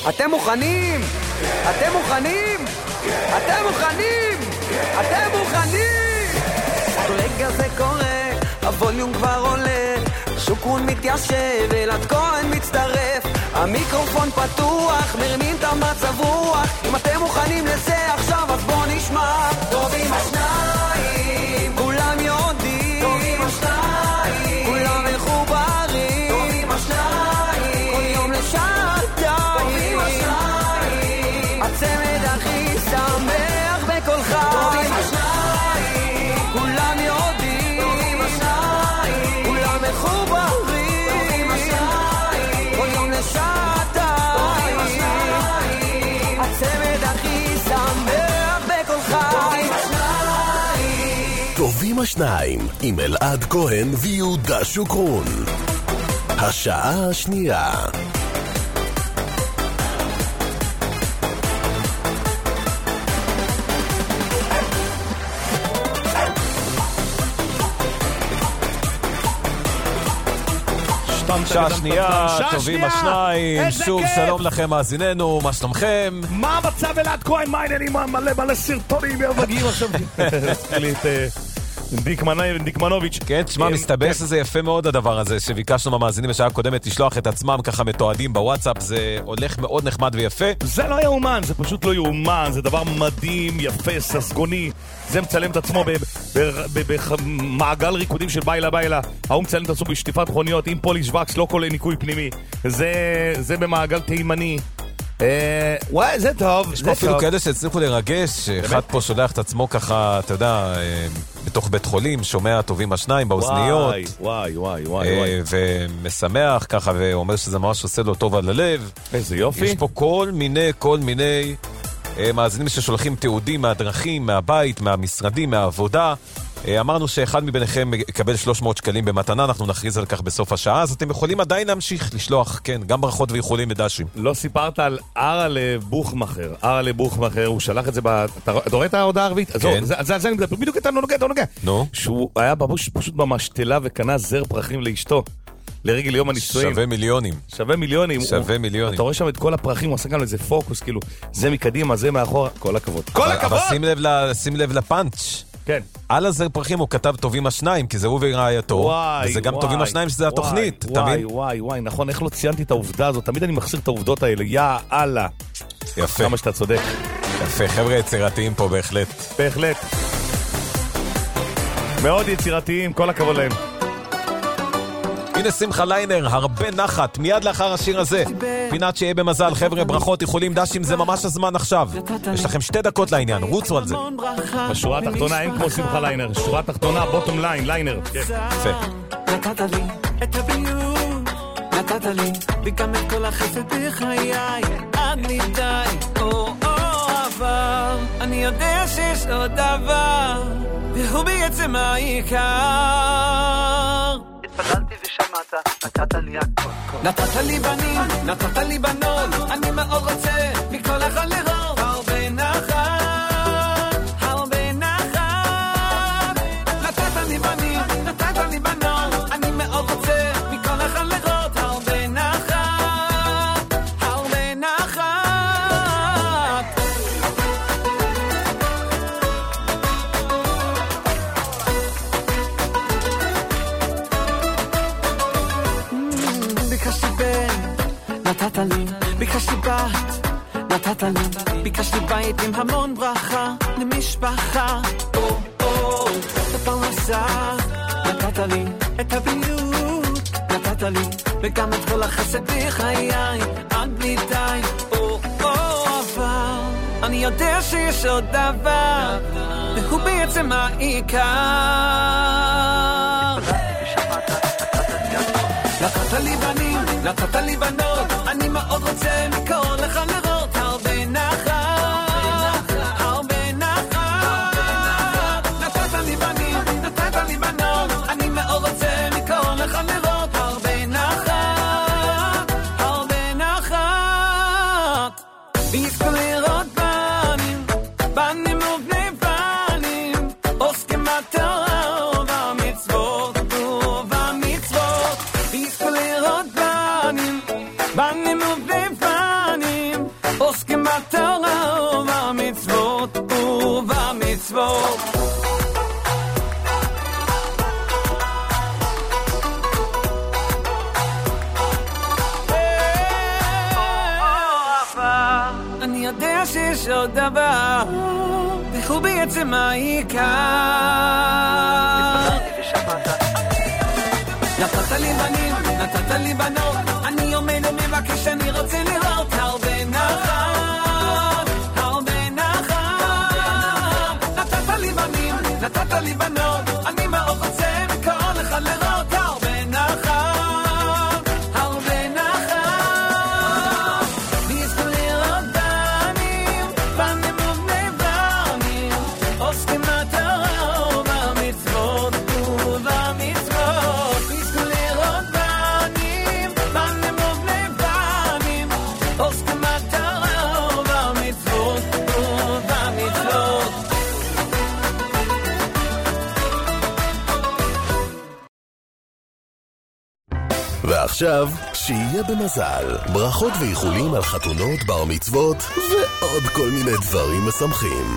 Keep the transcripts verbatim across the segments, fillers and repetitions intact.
אתם מוכנים? אתם מוכנים? אתם מוכנים? אתם מוכנים? רגע זה קורה, הווליום כבר עולה, שוקרון מתיישב, אלעד כהן מצטרף, המיקרופון פתוח, מרמים את המצב רוח. אם אתם מוכנים לזה עכשיו אז בוא נשמע. טובים השניים, כולם יודעים, טובים השניים, כולם מחוברים, טובים השניים, כל יום לשעתיים, טובים השניים, הצמד הכי שמח בכל חי, טובים השניים, כולם יודעים, טובים השניים, כולם מחוברים, טובים השניים, כל יום לשעתיים, הצמד הכי שמח בכל חי. טובים השניים עם אלעד כהן ויהודה שוקרון. השעה השנייה. שעה שנייה, טובים השניים, שוב שלום לכם מאזיננו, מה שלומכם? מה המצב אלעד כהן? מה העניינים? מלא מלא סרטונים מגיעים עכשיו. דיקמנוביץ'. כן, תשמע, מסתבר שזה יפה מאוד הדבר הזה, שביקשנו מהמאזינים בשעה הקודמת לשלוח את עצמם ככה מתועדים בוואטסאפ, זה הולך מאוד נחמד ויפה. זה לא יאומן, זה פשוט לא יאומן, זה דבר מדהים, יפה, ססגוני. זה מצלם את עצמו במעגל ריקודים של בילה בילה, ההוא מצלם את עצמו בשטיפת מכוניות עם פוליש וקס, לא כל ניקוי פנימי. זה במעגל תימני. וואי, זה טוב. יש פה אפילו כאלה שהצליחו לרגש, אחד פה שולח את עצמו ככה, אתה יודע, בתוך בית חולים, שומע טובים השניים באוזניות, וואי, וואי, וואי, ומשמח ככה, ואומר שזה ממש עושה לו טוב על הלב. איזה יופי. יש פה כל מיני, כל מיני מאזינים ששולחים תיעודים מהדרכים, מהבית, מהמשרדים, מהעבודה. אמרנו שאחד מביניכם יקבל שלוש מאות שקלים במתנה, אנחנו נכריז על כך בסוף השעה, אז אתם יכולים עדיין להמשיך לשלוח, כן, גם ברכות ויכולים ודשים. לא סיפרת על ארלה בוכמחר, ארלה בוכמחר, הוא שלח את זה, אתה רואה את ההודעה הערבית? כן. זה אני מדבר, בדיוק אתה לא נוגע, אתה נוגע. נו. שהוא היה פשוט במשתלה וקנה זר פרחים לאשתו. לרגל יום הנישואים. שווה מיליונים. שווה מיליונים. שווה מיליונים. אתה רואה שם את כל הפרחים, הוא עושה גם איזה פוקוס, כאילו, זה מקדימה, זה מאחורה, כל הכבוד. כל הכבוד! אבל שים לב, שים לב לפאנץ'. כן. על הזר פרחים הוא כתב טובים השניים, כי זה הוא ורעייתו, וזה גם טובים השניים שזה התוכנית, וואי, וואי, וואי, נכון, איך לא ציינתי את העובדה הזאת? תמיד אני מחסיר את העובדות האלה, יא אללה. יפה. כמה שאתה צודק. יפה, חבר'ה יצירתיים פה בהחלט. בהחלט. מאוד יצירתיים, כל הכבוד להם. הנה שמחה ליינר, הרבה נחת, מיד לאחר השיר הזה. פינת שיהיה במזל, חבר'ה, ברכות, איחולים, דשים, זה ממש הזמן עכשיו. יש לכם שתי דקות לעניין, רוצו על זה. בשורה התחתונה אין כמו שמחה ליינר, שורה התחתונה, בוטום ליין, ליינר. יפה. נתת לי את הביוב, נתת לי וגם את כל החסד בחיי, עד מדי, או או עבר, אני יודע שיש עוד דבר, והוא בעצם העיקר. התפדלתי ושמעת, נתת לי הכל. נתת לי בנים, נתת לי בנות, אני מאוד רוצה מכל אחד לראות הרבה נחת, הרבה נחת. נתת לי בנים, נתת לי בנות, אני מאוד רוצה מכל אחד לראות הרבה נחת, הרבה נחת. נתת לי, ביקשתי בת, נתת לי, ביקשתי בית עם המון ברכה, למשפחה, או, או, לפרנסה, נתת לי, את הבריאות, נתת לי, וגם את כל החסד בחיי, עד בלי די, או, או, אבל, אני יודע שיש עוד דבר, והוא בעצם העיקר. נתת לי בנים, נתת לי בנות, אני מאוד רוצה מכל אחד לראות הרבה נחת, הרבה נחת. נתת לי בנים, נתת לי בנות, אני מאוד רוצה מכל אחד לראות הרבה נחת, הרבה נחת. ויזכו לראות בנים, בנים ובני בנים, עוסקים בתורה ובמצוות ובמצוות. ויזכו לראות בנים, בנים ובני בנים, עוסקים בתורה ובמצוות ובמצוות. אני יודע שיש עוד דבר, וכו בעצם העיקר. נתת לי בנים, נתת לי בנות, אני עומד ומבקש, אני רוצה לראות הרבה נחת, הרבה נחת. נתת לי בנים, נתת לי בנות, אני מאוד רוצה מכל אחד לראות הרבה נחת, הרבה נחת. ויזכו לראות בנים, בנים ובני בנים, עוסקים בתורה ובמצוות ובמצוות. ויזכו לראות בנים, בנים ובני בנים, עוסקים בתורה ובמצוות ובמצוות. ועכשיו, שיהיה במזל. ברכות ואיחולים על חתונות, בר מצוות ועוד כל מיני דברים משמחים.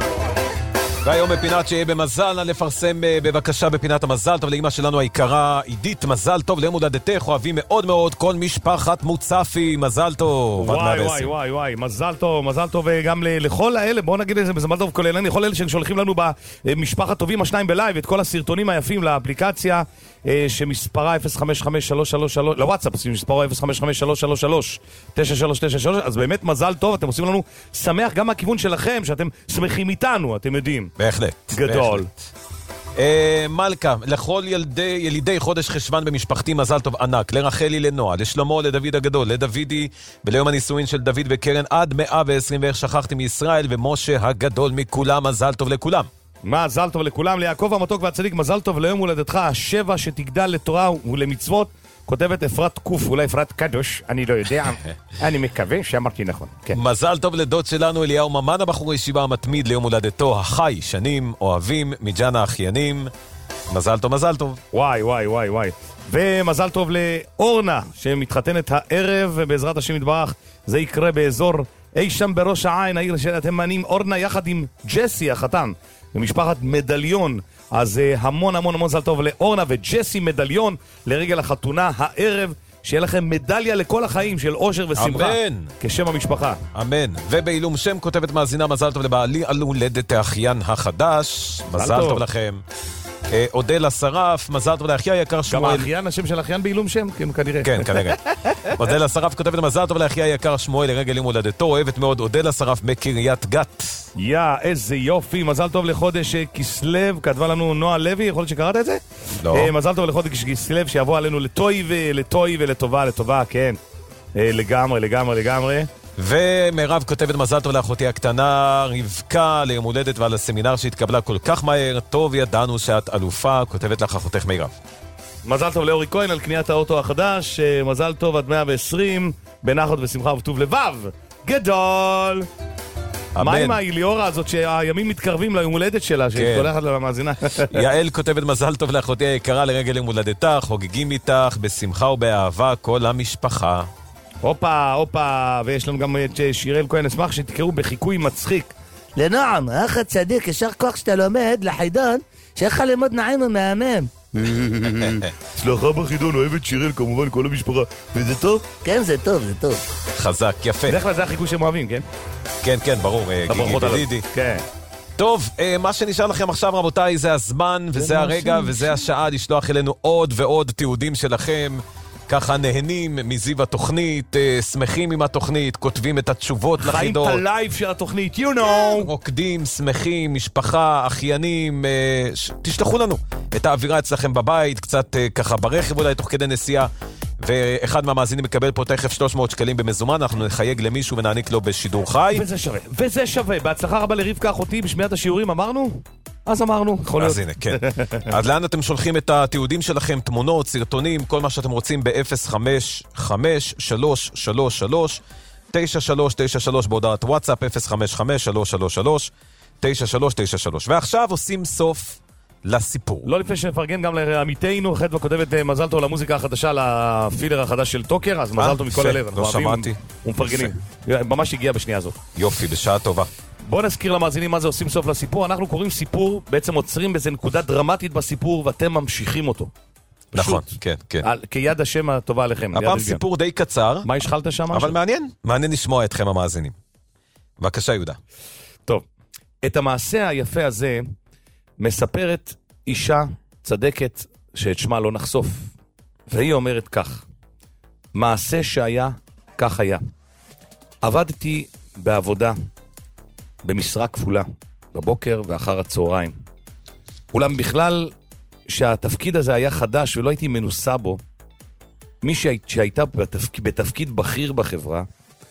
והיום בפינת שיהיה במזל, נא לפרסם בבקשה בפינת המזל טוב לאמא שלנו היקרה עידית, מזל טוב ליום הולדתך, אוהבים מאוד מאוד כל משפחת מוצפי, מזל טוב. וואי וואי וואי וואי, מזל טוב, מזל טוב גם לכל האלה, בואו נגיד איזה מזל טוב כולל, לכל אלה ששולחים לנו במשפחת טובים השניים בלייב את כל הסרטונים היפים לאפליקציה שמספרה אפס חמש חמש שלוש שלוש שלוש, לוואטסאפ שמספרה אפס חמש חמש שלוש שלוש שלוש תשע שלוש תשע שלוש. אז באמת מזל טוב, אתם עושים לנו שמח גם מהכיוון שלכם, שאתם שמחים איתנו, אתם יודעים. בהחלט. גדול. אה, מלכה, לכל ילדי, ילידי חודש חשבן במשפחתי מזל טוב ענק, לרחלי, לנועה, לשלמה, לדוד הגדול, לדודי, וליום הנישואין של דוד וקרן עד מאה ועשרים, ואיך שכחתי מישראל, ומשה הגדול מכולם, מזל טוב לכולם. מזל טוב לכולם, ליעקב המתוק והצדיק, מזל טוב ליום הולדתך, השבע שתגדל לתורה ולמצוות. כותבת אפרת קוף, אולי אפרת קדוש, אני לא יודע, אני מקווה שאמרתי נכון. כן. מזל טוב לדוד שלנו אליהו ממן, הבחור הישיבה המתמיד ליום הולדתו, החי, שנים, אוהבים, מג'אנה אחיינים. מזל טוב, מזל טוב. וואי וואי וואי וואי. ומזל טוב לאורנה שמתחתנת הערב, ובעזרת השם יתברך זה יקרה באזור אי שם בראש העין, העיר של התימנים. אורנה יחד עם ג'סי החתן במשפחת מדליון, אז uh, המון המון המון מזל טוב לאורנה וג'סי מדליון לרגל החתונה הערב, שיהיה לכם מדליה לכל החיים של אושר ושמחה. אמן. כשם המשפחה. אמן. ובעילום שם כותבת מאזינה, מזל טוב לבעלי על הולדת האחיין החדש. מזל טוב, טוב לכם. אה, אודלה שרף, מזל טוב לאחיה יקר שמואל. גם האחיין, השם של האחיין בעילום שם? כן, כנראה. כן, כנראה. אודלה שרף כותבת מזל טוב לאחיה יקר שמואל לרגל יום הולדתו, אוהבת מאוד אודלה שרף מקריית גת. יא, איזה יופי, מזל טוב לחודש כסלו, כתבה לנו נועה לוי, יכול להיות שקראת את זה? לא. אה, מזל טוב לחודש כסלו, שיבוא עלינו לטוי ולטוי ולטובה, לטובה, כן. אה, לגמרי, לגמרי, לגמרי. ומירב כותבת מזל טוב לאחותי הקטנה רבקה ליום הולדת ועל הסמינר שהתקבלה כל כך מהר, טוב ידענו שאת אלופה, כותבת לך אחותך מירב. מזל טוב לאורי כהן על קניית האוטו החדש, מזל טוב עד מאה ועשרים, בנחת ושמחה וטוב לבב, גדול. מה עם האליאורה הזאת שהימים מתקרבים ליום הולדת שלה, שתולכת למאזינה? יעל כותבת מזל טוב לאחותי היקרה לרגל יום הולדתך, חוגגים איתך בשמחה ובאהבה כל המשפחה. הופה, הופה, ויש לנו גם את שיראל כהן, אשמח שתקראו בחיקוי מצחיק. לנועם, האח הצדיק, ישר כוח שאתה לומד לחידון, שאיך לך ללמוד נעים ומהמם. הצלחה בחידון, אוהבת שיראל, כמובן, כל המשפחה. וזה טוב? כן, זה טוב, זה טוב. חזק, יפה. בדרך כלל זה החיקוי שהם אוהבים, כן? כן, כן, ברור, גיגי ולידי. כן. טוב, מה שנשאר לכם עכשיו, רבותיי, זה הזמן, וזה הרגע, וזה השעה לשלוח אלינו עוד ועוד תיעודים שלכם. ככה נהנים מזיו התוכנית, שמחים עם התוכנית, כותבים את התשובות לחידות. חיים את הלייב של התוכנית, you know. רוקדים, שמחים, משפחה, אחיינים, ש... תשלחו לנו את האווירה אצלכם בבית, קצת ככה ברכב אולי תוך כדי נסיעה, ואחד מהמאזינים מקבל פה תכף שלוש מאות שקלים במזומן, אנחנו נחייג למישהו ונעניק לו בשידור חי. וזה שווה, וזה שווה. בהצלחה רבה לרבקה אחותי בשמיעת השיעורים, אמרנו? אז אמרנו. אז הנה, כן. אז לאן אתם שולחים את התיעודים שלכם, תמונות, סרטונים, כל מה שאתם רוצים ב-אפס חמש חמש שלוש שלוש שלוש תשע שלוש תשע שלוש בהודעת וואטסאפ אפס חמש חמש שלוש שלוש שלוש תשע שלוש תשע שלוש. ועכשיו עושים סוף לסיפור. לא לפני שנפרגן גם לעמיתנו, חדווה כותבת מזל טוב למוזיקה החדשה, לפילר החדש של טוקר, אז מזל טוב מכל הלב. לא שמעתי. ומפרגנים. ממש הגיע בשנייה הזאת. יופי, בשעה טובה. בואו נזכיר למאזינים מה זה עושים סוף לסיפור. אנחנו קוראים סיפור, בעצם עוצרים באיזה נקודה דרמטית בסיפור, ואתם ממשיכים אותו. נכון, כן, כן. כיד השם הטובה עליכם. הפעם סיפור די קצר. מה השחלת שם? אבל מעניין. מעניין לשמוע אתכם המאזינים. בבקשה, יהודה. טוב. את המעשה היפה הזה מספרת אישה צדקת שאת שמה לא נחשוף. והיא אומרת כך: מעשה שהיה, כך היה. עבדתי בעבודה, במשרה כפולה, בבוקר ואחר הצהריים. אולם בכלל שהתפקיד הזה היה חדש ולא הייתי מנוסה בו, מי שהייתה בתפק... בתפקיד בכיר בחברה,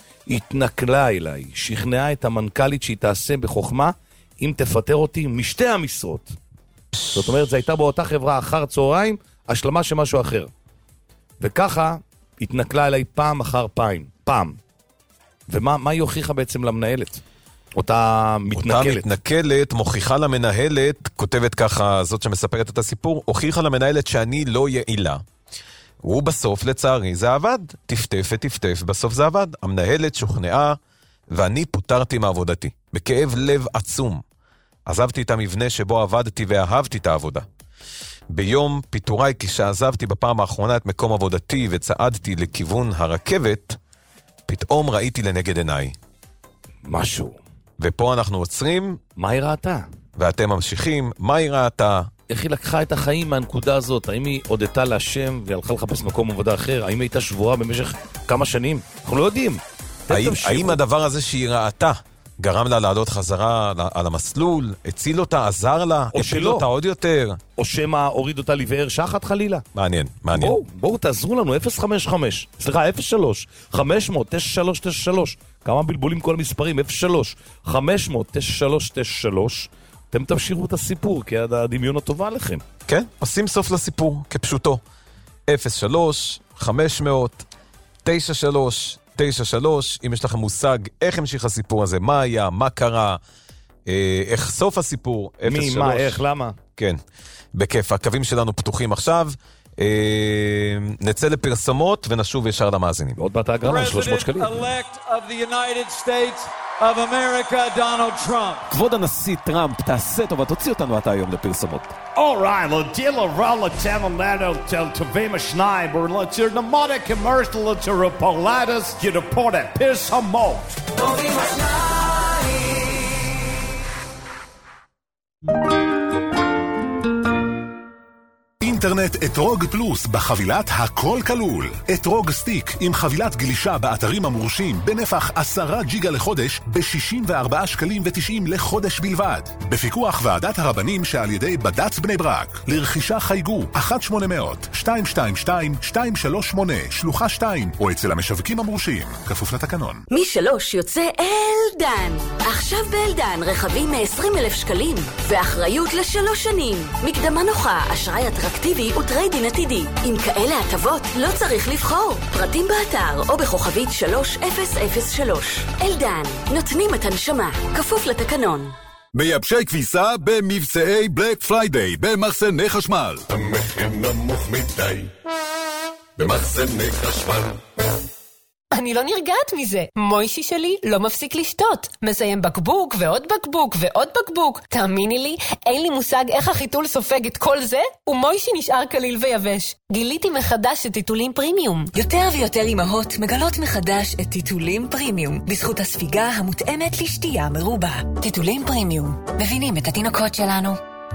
התנכלה אליי, שכנעה את המנכ"לית שהיא תעשה בחוכמה, אם תפטר אותי משתי המשרות. זאת אומרת, זה הייתה באותה חברה אחר צהריים, השלמה של משהו אחר. וככה התנכלה אליי פעם אחר פעם. פעם. ומה מה היא הוכיחה בעצם למנהלת? אותה מתנכלת. אותה מתנכלת מוכיחה למנהלת, כותבת ככה, זאת שמספרת את הסיפור, הוכיחה למנהלת שאני לא יעילה. הוא בסוף, לצערי, זה עבד. טפטף וטפטף, בסוף זה עבד. המנהלת שוכנעה, ואני פוטרתי מעבודתי. בכאב לב עצום. עזבתי את המבנה שבו עבדתי ואהבתי את העבודה. ביום פיטוריי, כשעזבתי בפעם האחרונה את מקום עבודתי וצעדתי לכיוון הרכבת, פתאום ראיתי לנגד עיניי משהו. ופה אנחנו עוצרים. מה היא ראתה? ואתם ממשיכים. מה היא ראתה? איך היא לקחה את החיים מהנקודה הזאת? האם היא הודתה להשם והלכה לחפש מקום עבודה אחר? האם היא הייתה שבורה במשך כמה שנים? אנחנו לא יודעים. האם, האם הדבר הזה שהיא ראתה גרם לה לעלות חזרה על המסלול, הציל אותה, עזר לה, הציל אותה עוד יותר? או שמה הוריד אותה לבאר שחת חלילה? מעניין, מעניין. בואו, בואו תעזרו לנו, אפס חמש חמש, סליחה, אפס שלוש, חמש מאות תשע שלוש תשע שלוש, כמה בלבולים כל המספרים, אפס שלוש, חמש מאות תשע שלוש תשע שלוש, אתם תמשיכו את הסיפור, כי הדמיון הטובה עליכם. כן, עושים סוף לסיפור, כפשוטו. אפס שלוש, חמש מאות תשע שלוש תשע שלוש, אם יש לכם מושג איך המשיך הסיפור הזה, מה היה, מה קרה, אה, איך סוף הסיפור, מי, מה, איך, למה? כן, בכיף, הקווים שלנו פתוחים עכשיו, אה, נצא לפרסומות ונשוב ישר למאזינים. עוד מעט ההגרלה, שלוש מאות שקלים. of America, Donald Trump. כבוד הנשיא טראמפ, תעשה טובה, תוציא אותנו אתה היום לפרסומות. Alright, lo dilo rolo temelado tel tevema shnai, bur lo tir namada commercial to repoladas, you report it, piss hamo. Tevema shnai. אינטרנט אתרוג פלוס בחבילת הכל כלול. אתרוג סטיק עם חבילת גלישה באתרים המורשים בנפח עשרה ג'יגה לחודש ב-שישים וארבעה שקלים ותשעים לחודש בלבד. בפיקוח ועדת הרבנים שעל ידי בד"ץ בני ברק. לרכישה חייגו אחת שמונה אפס אפס שתיים שתיים שתיים שתיים שלוש שמונה שלוחה שתיים או אצל המשווקים המורשים. כפוף לתקנון. משלוש יוצא אלדן. עכשיו באלדן רכבים מ-עשרים אלף שקלים ואחריות לשלוש שנים. מקדמה נוחה, אשראי אטרקטיבי וטריידין עתידי. עם כאלה הטבות לא צריך לבחור. פרטים באתר או בכוכבית שלוש אפס אפס שלוש. אלדן, נותנים את הנשמה. כפוף לתקנון. מייבשי כביסה במבצעי בלק פריידיי במחסני חשמל. המחיר נמוך מדי במחסני חשמל. אני לא נרגעת מזה. מוישי שלי לא מפסיק לשתות. מסיים בקבוק ועוד בקבוק ועוד בקבוק. תאמיני לי, אין לי מושג איך החיתול סופג את כל זה, ומוישי נשאר כליל ויבש. גיליתי מחדש את טיטולים פרימיום. יותר ויותר אמהות מגלות מחדש את טיטולים פרימיום, בזכות הספיגה המותאמת לשתייה מרובה. טיטולים פרימיום, מבינים את התינוקות שלנו.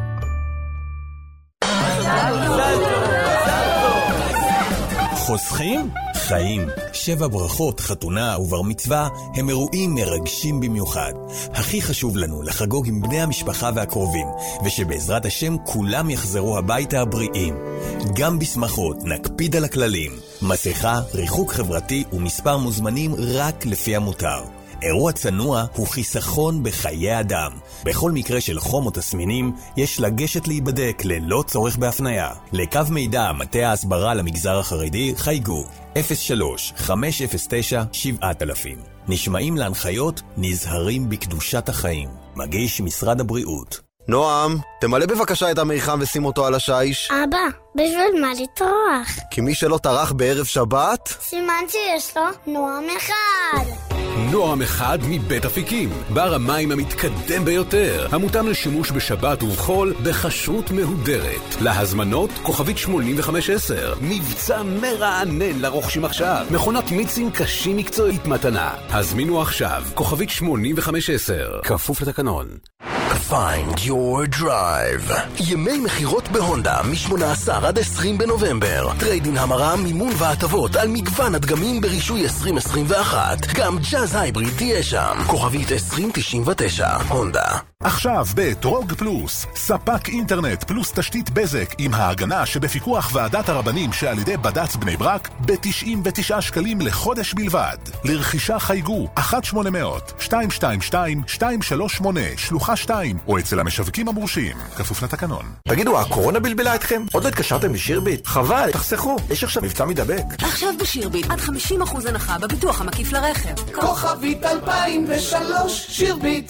חוסכים? חיים. שבע ברכות, חתונה ובר מצווה הם אירועים מרגשים במיוחד. הכי חשוב לנו לחגוג עם בני המשפחה והקרובים, ושבעזרת השם כולם יחזרו הביתה הבריאים. גם בשמחות נקפיד על הכללים. מסכה, ריחוק חברתי ומספר מוזמנים רק לפי המותר. אירוע צנוע הוא חיסכון בחיי אדם. בכל מקרה של חום או תסמינים, יש לגשת להיבדק ללא צורך בהפניה. לקו מידע מטה ההסברה למגזר החרדי חייגו אפס שלוש חמש אפס תשע שבע אלפים. נשמעים להנחיות, נזהרים בקדושת החיים. מגיש משרד הבריאות. נועם, תמלא בבקשה את המיחם ושים אותו על השיש. אבא, בשביל מה לטרוח? כי מי שלא טרח בערב שבת... סימן שיש לו נועם אחד. נועם אחד מבית אפיקים, בר המים המתקדם ביותר, המותאם לשימוש בשבת ובחול בכשרות מהודרת. להזמנות כוכבית שמונים וחמש עשר, מבצע מרענן לרוכשים עכשיו, מכונת מיצים קשים מקצועית מתנה. הזמינו עכשיו, כוכבית שמונים וחמש עשר, כפוף לתקנון. Find your drive. ימי מחירות בהונדה מ-שמונה עשר עד עשרים בנובמבר. טריידין המרה, מימון והטבות על מגוון הדגמים ברישוי עשרים עשרים ואחת. גם ג'אז הייבריד תהיה שם. כוכבית עשרים תשעים ותשע. הונדה. עכשיו בטרוג פלוס, ספק אינטרנט פלוס תשתית בזק עם ההגנה שבפיקוח ועדת הרבנים שעל ידי בד"ץ בני ברק ב-תשעים ותשעה שקלים לחודש בלבד. לרכישה חייגו אחת שמונה אפס אפס שתיים שתיים שתיים שתיים שלוש שמונה שלוחה שתיים או אצל המשווקים המורשים, כפוף לתקנון. תגידו, הקורונה בלבלה אתכם? עוד לא התקשרתם בשירביט? חבל, תחסכו, יש עכשיו מבצע מדבק. עכשיו בשירביט עד חמישים אחוז הנחה בביטוח המקיף לרכב. כוכבית אלפיים ושלוש שירביט.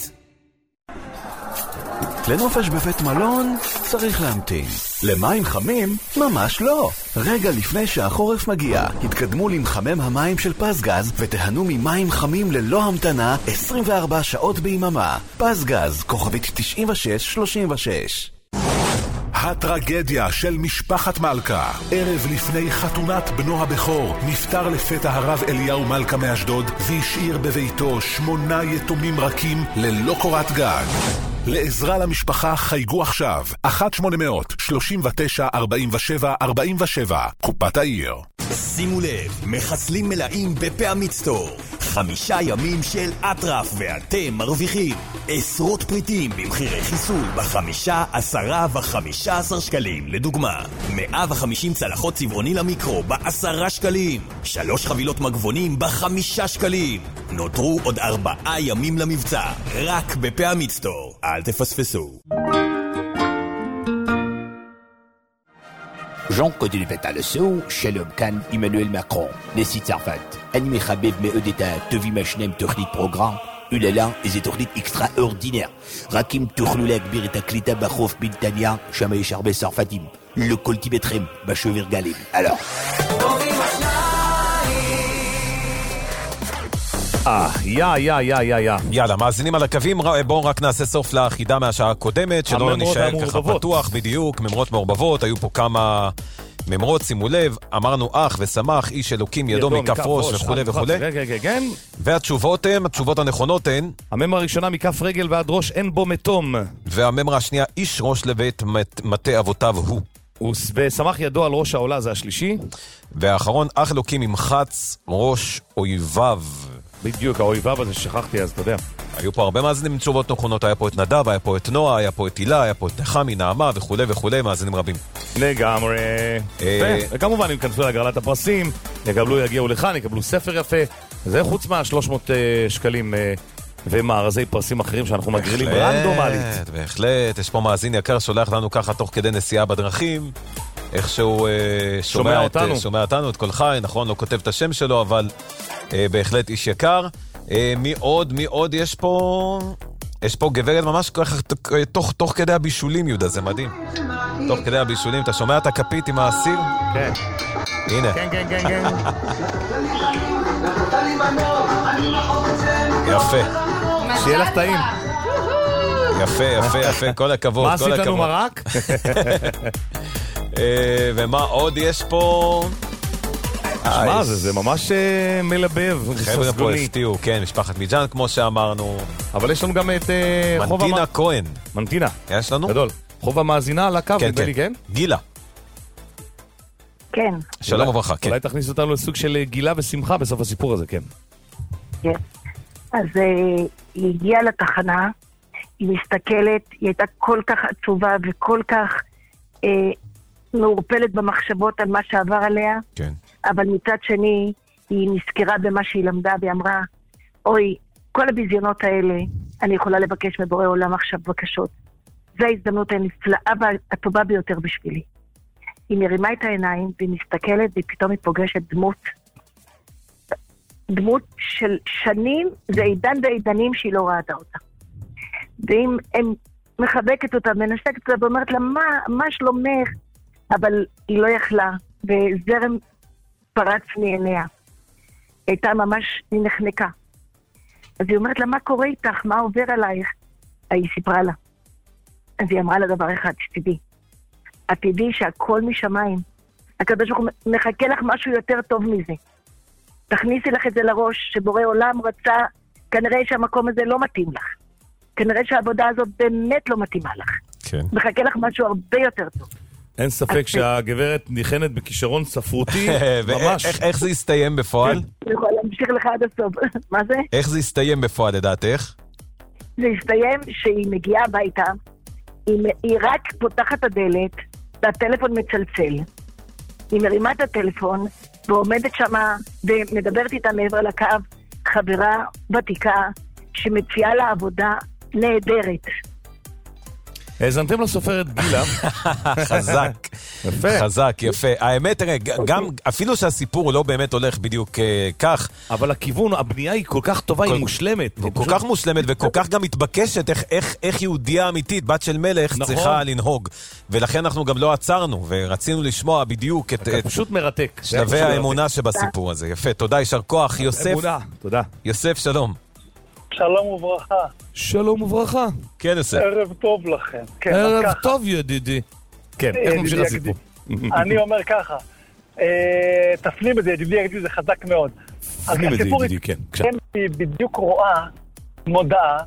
לנופש בבית מלון צריך להמתין. למים חמים? ממש לא. רגע לפני שהחורף מגיע, התקדמו למחמם המים של פסגז ותהנו ממים חמים ללא המתנה עשרים וארבע שעות ביממה. פסגז, כוכבית תשעים ושש שלושים ושש. הטרגדיה של משפחת מלכה. ערב לפני חתונת בנו הבכור נפטר לפתע הרב אליהו מלכה מאשדוד והשאיר בביתו שמונה יתומים רכים ללא קורת גג. לעזרה למשפחה חייגו עכשיו אחת שמונה אפס אפס שלושים ותשע ארבעים ושבע ארבעים ושבע, קופת העיר. שימו לב, מחסלים מלאים בפעמית סטור. חמישה ימים של אטרף ואתם מרוויחים עשרות פריטים במחירי חיסול בחמישה, עשרה וחמישה עשר שקלים. לדוגמה, מאה וחמישים צלחות צבעוני למיקרו בעשרה שקלים, שלוש חבילות מגבונים בחמישה שקלים. נותרו עוד ארבעה ימים למבצע, רק בפעמית סטור. אל תפספסו. Jean Côté du Pétal Sou, Shalom Khan, Emmanuel Macron, Nessie Tsarfat, Animé Khabib Meudeta, Tevi Machnem, Tournit Programme, Ulala, et Tournit extraordinaire. Rakim Tournulek, Birita Klita, Bachof, Bintania, Chamaï Charbé Sarfatim, le Coltibetrem, Bachevir Galim. Alors. אה, יא, יא, יא, יא, יא. יאללה, מאזינים על הקווים, בואו רק נעשה סוף לאחידה מהשעה הקודמת, שלא נשאר ככה פתוח, בדיוק, ממרות מעורבבות, היו פה כמה ממרות, שימו לב, אמרנו אח ושמח, איש אלוקים, ידו מכף ראש וכו' וכו'. והתשובות הן, התשובות הנכונות הן, הממרה הראשונה מכף רגל ועד ראש אין בו מתום. והממרה השנייה, איש ראש לבית מטה אבותיו הוא. ושמח ידו על ראש העולה, זה השלישי. והאחרון, אח אלוקים ימחץ ראש אויביו. בדיוק, האויביו הזה שכחתי, אז אתה יודע. היו פה הרבה מאזינים עם תשובות נכונות, היה פה את נדב, היה פה את נועה, היה פה את הילה, היה פה את נחמי, נעמה וכו' וכו', מאזינים רבים. לגמרי. וכמובן, אם כנסו להגרלת הפרסים, יקבלו, יגיעו לכאן, יקבלו ספר יפה. זה חוץ מה-שלוש מאות שקלים ומארזי פרסים אחרים שאנחנו מגרילים רנדומלית. בהחלט, יש פה מאזין יקר, שולח לנו ככה תוך כדי נסיעה בדרכים. איכשהו שומע אותנו, שומע אותנו, את כל חי, נכון, לא כותב את השם שלו, אבל בהחלט איש יקר. מי עוד, מי עוד יש פה? יש פה גברת ממש תוך, תוך כדי הבישולים, יהודה, זה מדהים. תוך כדי הבישולים, אתה שומע את הכפית עם האסיר? כן. הנה. כן, כן, כן, כן. יפה. שיהיה לך טעים. יפה, יפה, יפה, כל הכבוד. מה עשית לנו מרק? ומה עוד יש פה? מה זה, זה ממש מלבב. חבר'ה פה הפתיעו, כן, משפחת מיג'אן כמו שאמרנו. אבל יש לנו גם את מנטינה כהן. מנטינה. יש לנו? גדול. חובה מאזינה על הקו, נדמה לי, כן? גילה. כן. שלום וברכה, כן. אולי תכניס אותנו לסוג של גילה ושמחה בסוף הסיפור הזה, כן. כן. אז היא הגיעה לתחנה, היא מסתכלת, היא הייתה כל כך עצובה וכל כך מעורפלת במחשבות על מה שעבר עליה. כן. אבל מצד שני, היא נזכרה במה שהיא למדה, והיא אמרה, אוי, כל הביזיונות האלה, אני יכולה לבקש מבורא עולם עכשיו בקשות. זו ההזדמנות הנפלאה והטובה ביותר בשבילי. היא מרימה את העיניים, והיא מסתכלת, ופתאום היא פוגשת דמות, דמות של שנים, זה עידן ועידנים שהיא לא ראתה אותה. ואם הם מחבקת אותה, מנשקת אותה, ואומרת לה, מה, מה שלומך? אבל היא לא יכלה, וזרם פרץ מעיניה. הייתה ממש, היא נחנקה. אז היא אומרת לה, מה קורה איתך? מה עובר עלייך? היא סיפרה לה. אז היא אמרה לה דבר אחד, שתדעי. את תדעי שהכל משמיים. הקדוש ברוך הוא מחכה לך משהו יותר טוב מזה. תכניסי לך את זה לראש, שבורא עולם רצה, כנראה שהמקום הזה לא מתאים לך. כנראה שהעבודה הזאת באמת לא מתאימה לך. כן. מחכה לך משהו הרבה יותר טוב. אין ספק שהגברת ניחנת בכישרון ספרותי, ממש. איך זה יסתיים בפועל? אני יכולה להמשיך לך עד הסוף. מה זה? איך זה יסתיים בפועל, לדעתך? זה יסתיים שהיא מגיעה הביתה, היא רק פותחת את הדלת, והטלפון מצלצל. היא מרימה את הטלפון, ועומדת שמה, ומדברת איתה מעבר לקו, חברה ותיקה, שמציעה לה עבודה נהדרת. האזנתם לסופרת גילה. חזק. יפה. חזק, יפה. האמת, תראה, גם, אפילו שהסיפור לא באמת הולך בדיוק כך. אבל הכיוון, הבנייה היא כל כך טובה, היא מושלמת. כל כך מושלמת, וכל כך גם מתבקשת איך יהודיה אמיתית, בת של מלך, צריכה לנהוג. ולכן אנחנו גם לא עצרנו, ורצינו לשמוע בדיוק את פשוט מרתק. שלבי האמונה שבסיפור הזה. יפה, תודה, יישר כוח. יוסף. אמונה, תודה. יוסף, שלום. שלום וברכה. שלום וברכה. כן, יוסף. ערב טוב לכם. ערב טוב, ידידי. כן, איך ממשיך הסיפור? אני אומר ככה, תפנים את זה, ידידי, ידידי, זה חזק מאוד. תפנים את זה, ידידי, כן. היא בדיוק רואה מודעה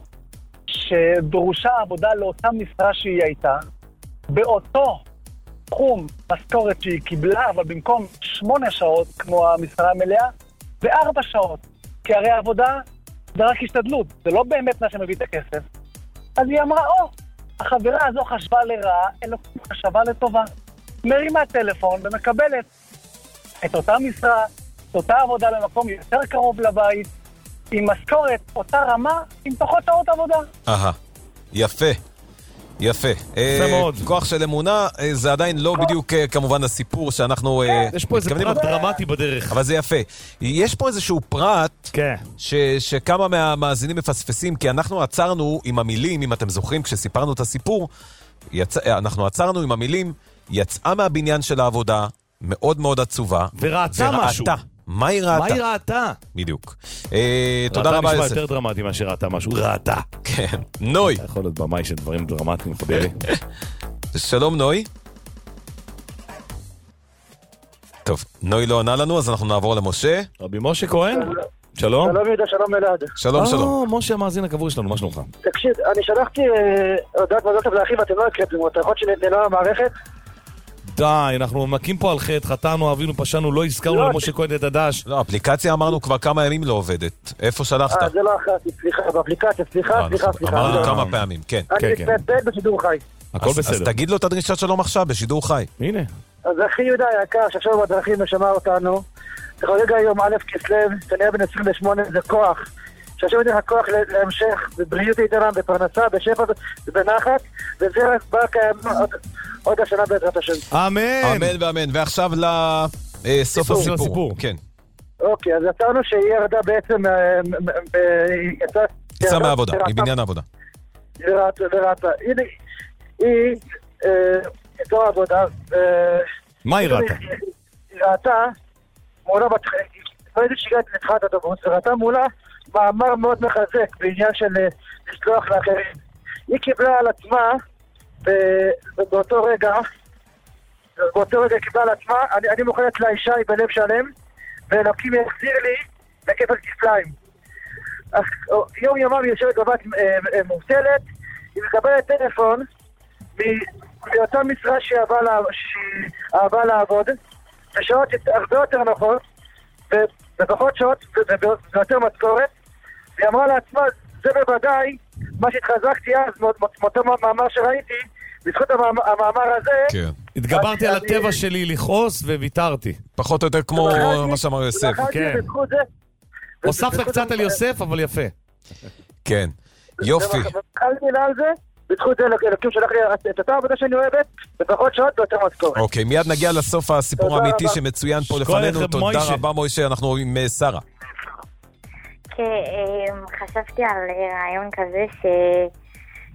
שדרושה עבודה לאותה משרה שהיא הייתה, באותו תחום משכורת שהיא קיבלה, אבל במקום שמונה שעות, כמו המשרה המלאה, בארבע שעות. כי הרי העבודה זה רק השתדלות, זה לא באמת מה שמביא את הכסף. אז היא אמרה, או, החברה הזו חשבה לרעה, אלוקים חשבה לטובה. מרימה טלפון ומקבלת את אותה משרה, את אותה עבודה למקום יותר קרוב לבית, עם משכורת, אותה רמה, עם פחות שעות עבודה. אהה, יפה. יפה. יפה מאוד. כוח של אמונה, זה עדיין לא בדיוק כמובן הסיפור שאנחנו... יש פה איזה פרט דרמטי בדרך. אבל זה יפה. יש פה איזשהו פרט שכמה מהמאזינים מפספסים, כי אנחנו עצרנו עם המילים, אם אתם זוכרים, כשסיפרנו את הסיפור, אנחנו עצרנו עם המילים, יצאה מהבניין של העבודה, מאוד מאוד עצובה. וראתה משהו. מה היא ראתה? מה היא ראתה? בדיוק. תודה רבה, יוסף. ראתה נשמע יותר דרמטי מה שראתה משהו. ראתה. כן. נוי. אתה יכול להיות במאי של דברים דרמטיים, חביבי. שלום, נוי. טוב, נוי לא ענה לנו, אז אנחנו נעבור למשה. רבי משה כהן. שלום. שלום יהודה, שלום אלעד. שלום, שלום. משה המאזין הקבוע שלנו, מה שלומך? תקשיב, אני שלחתי הודעת מזל טוב לאחיו, אתם לא הקלטתם אותה, יכול להיות שנתנה המערכת? די, אנחנו מקים פה על חטא, חטאנו, אבינו, פשענו, לא הזכרנו למשה כהן את הדש. לא, אפליקציה אמרנו כבר כמה ימים לא עובדת. איפה שלחת? אה, זה לא אחת, סליחה, באפליקציה, סליחה, סליחה, סליחה. אמרנו כמה פעמים, כן. אני מתנדב בשידור חי. הכל בסדר. אז תגיד לו את הדרישת שלום עכשיו, בשידור חי. הנה. אז אחי יהודה היקר, שעכשיו בדרכים ושמע אותנו, תחוגג היום א' כסלו, תניה בן עשרים ושמונה, זה כוח. שעכשיו יש לך כוח להמשך, בבריאות יתרה, בפרנסה, בשפע ובנחת, וזה רק בא קיים עוד השנה בעזרת השם. אמן. אמן ואמן. ועכשיו לסוף הסיפור. כן. אוקיי, אז יצרנו שהיא ירדה בעצם, יצאה מהעבודה, מבניין העבודה. וראתה, וראתה. היא יצאה מהעבודה. מה היא ראתה? היא ראתה, מולה בתחילה, לא יודעת שהגעת לתחילת אוטובוס, וראתה מולה מאמר מאוד מחזק בעניין של לשלוח לאחרים. היא קיבלה על עצמה, באותו רגע, באותו רגע קיבלה על עצמה, אני, אני מוכנת לאישה בלב שלם, ואלוקים יחזיר לי בכפל כפליים. יום יומם היא יושבת בבת מובטלת, היא מקבלת טלפון מאותה משרה שהיא אהבה לעבוד, בשעות הרבה יותר נוחות, ובפחות שעות ויותר משכורת, והיא אמרה לעצמה, זה בוודאי מה שהתחזקתי אז, מאותו מאמר שראיתי, בזכות המאמר הזה... התגברתי על הטבע שלי לכעוס וויתרתי. פחות או יותר כמו מה שאמר יוסף. כן. הוספת קצת על יוסף, אבל יפה. כן, יופי. התחלתי לה על זה, בזכות זה אלוקים שלח לי את אותה עבודה שאני אוהבת, בפחות שעות ויותר משכורת. אוקיי, מיד נגיע לסוף הסיפור האמיתי שמצוין פה לפנינו. תודה רבה מוישה, אנחנו עם שרה. חשבתי על רעיון כזה ש...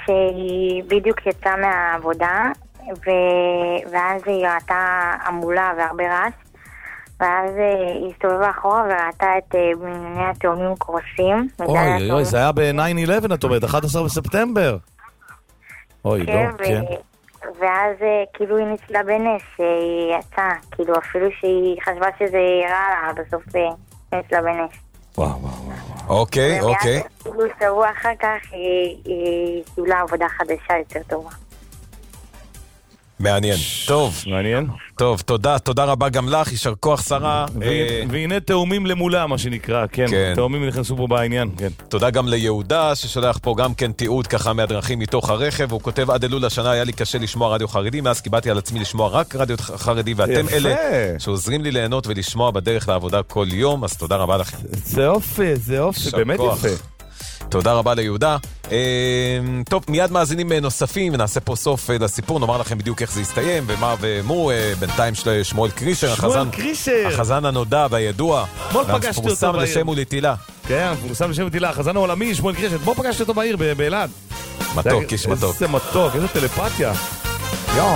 שהיא בדיוק יצאה מהעבודה, ו... ואז היא ראתה עמולה והרבה רעש, ואז היא הסתובבה אחורה וראתה את בנייני התאומים קורסים. אוי, אוי, זה היה ב-תשע אחת עשרה, את אומרת, אחד עשר בספטמבר. אוי, לא, כן. ואז כאילו היא ניצלה בנס, היא יצאה, כאילו אפילו שהיא חשבה שזה רע לה, בסוף היא ניצלה בנס. וואו, וואו, וואו. אוקיי, אוקיי. כאילו שבוע אחר כך היא קיבלה עבודה חדשה יותר טובה. מעניין. טוב. מעניין. טוב, תודה, תודה רבה גם לך, יישר כוח שרה. והנה תאומים למולה, מה שנקרא, כן. תאומים נכנסו פה בעניין, כן. תודה גם ליהודה, ששולח פה גם כן תיעוד ככה מהדרכים מתוך הרכב, הוא כותב, עד אלול השנה היה לי קשה לשמוע רדיו חרדי, מאז קיבלתי על עצמי לשמוע רק רדיו חרדי, ואתם אלה שעוזרים לי ליהנות ולשמוע בדרך לעבודה כל יום, אז תודה רבה לכם. זה אופי, זה אופי, באמת יפה. תודה רבה ליהודה. טוב, מיד מאזינים נוספים, ונעשה פה סוף לסיפור, נאמר לכם בדיוק איך זה יסתיים, ומה ומו, בינתיים של שמואל קרישר, החזן הנודע והידוע, והמפורסם לשם ולתהילה. כן, המפורסם לשם ולתהילה, החזן העולמי, שמואל קרישר, בוא פגשתי אותו בעיר, באלעד. מתוק, איש מתוק. איזה מתוק, איזה טלפתיה. יואו.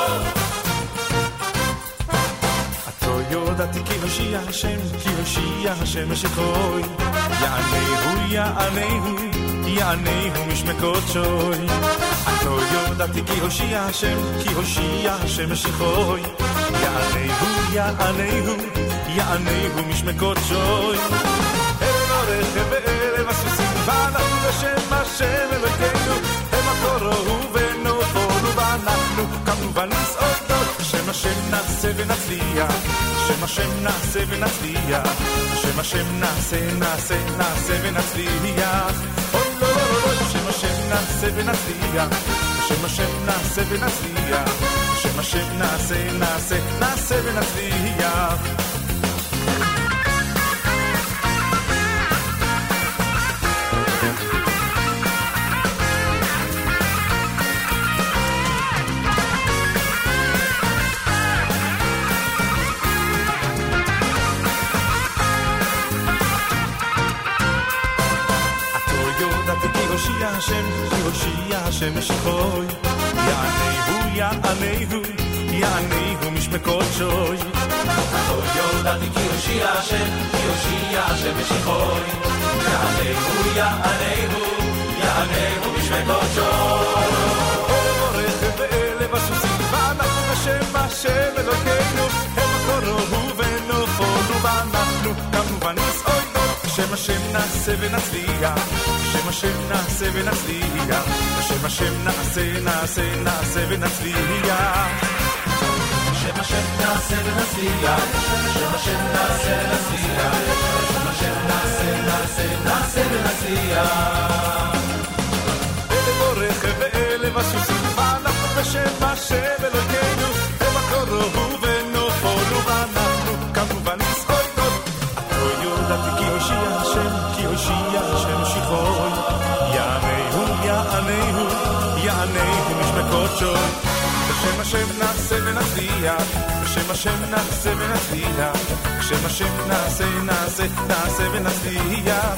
ידעתי כי הושיע השם, כי הושיע השם משכוי, יענהו יענהו יענהו משמקות שוי. לא ידעתי כי הושיע השם, כי הושיע השם משכוי, יענהו יענהו יענהו משמקות שוי. ערב הרכב וערב הסוסים, ואנחנו בשם השם אלוקינו, הם הקורו ונופלו ואנחנו קמנו ונסעודות, שם השם נעשה ונצליח, שם השם נעשה ונצליח, שם השם נעשה נעשה נעשה ונצליח. אוי לא לא לא, שם השם נעשה ונצליח, שם השם נעשה ונצליח, שם השם נעשה נעשה נעשה ונצליח. הושיע השם, הושיע השם משכוי, יענהו יענהו יענהו משמקות שוי. לא ידעתי כי הושיע השם, הושיע השם משכוי, יענהו יענהו יענהו משמקות שוי. ערב הרכב וערב הסוסים, ואנחנו בשם השם אלוקינו, הם הקורו ונופלו ואנחנו קמנו ונסעודות, שם השם נעשה ונצליח, שם השם נעשה ונצליח, שם השם נעשה נעשה נעשה ונצליח, שם השם נעשה ונצליח, שם השם נעשה ונצליח, שם השם נעשה נעשה נעשה ונצליח. אלב הרכב ואלב הסוסים, ואנחנו בשם השם אלוקינו, הם הקורו ונופלו ואנחנו קמנו ונסעודות. לא ידעתי כי הושיע השם, כי הושיע השם שכוי, יענהו יענהו יענהו משמקות שוי. בשם השם נעשה ונצליח, בשם השם נעשה ונצליח, בשם השם נעשה נעשה נעשה ונצליח.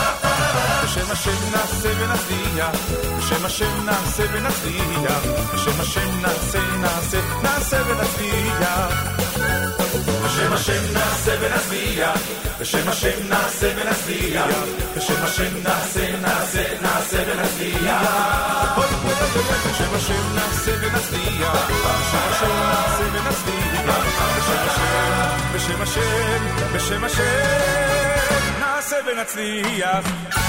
בשם השם נעשה ונצליח, בשם השם נעשה ונצליח, בשם השם נעשה נעשה נעשה ונצליח. בשם השם נעשה ונצליח, בשם השם נעשה ונצליח, בשם השם נעשה נעשה נעשה ונצליח. בשם השם נעשה ונצליח, בשם השם נעשה ונצליח, בשם השם, בשם השם, בשם השם נעשה ונצליח.